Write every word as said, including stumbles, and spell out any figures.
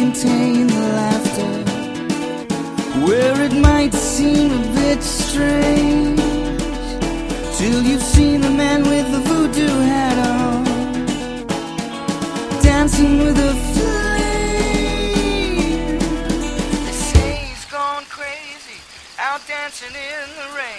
contain the laughter where it might seem a bit strange, till you've seen the man with the voodoo hat on dancing with a flame. They say he's gone crazy, out dancing in the rain.